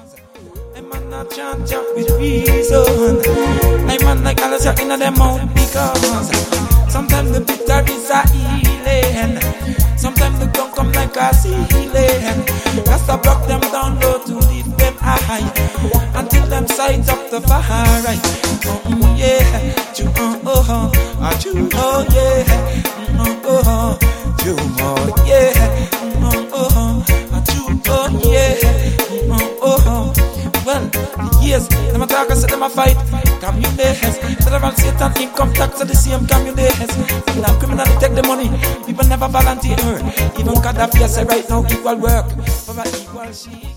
I'm on a chant with reason. I'm on like all in the mouth because sometimes the bitter is a healing. Sometimes the gun come like a ceiling. Just to block them down low to leave them high until them sides up the fire. Right? Oh yeah, you oh yeah, you yeah, well, the years, them a talk, I said them a fight. Communists, federal Satan, income tax are the same communists. Now criminals take the money, people never volunteer. Even Gaddafi say right now equal work for an equal sheet.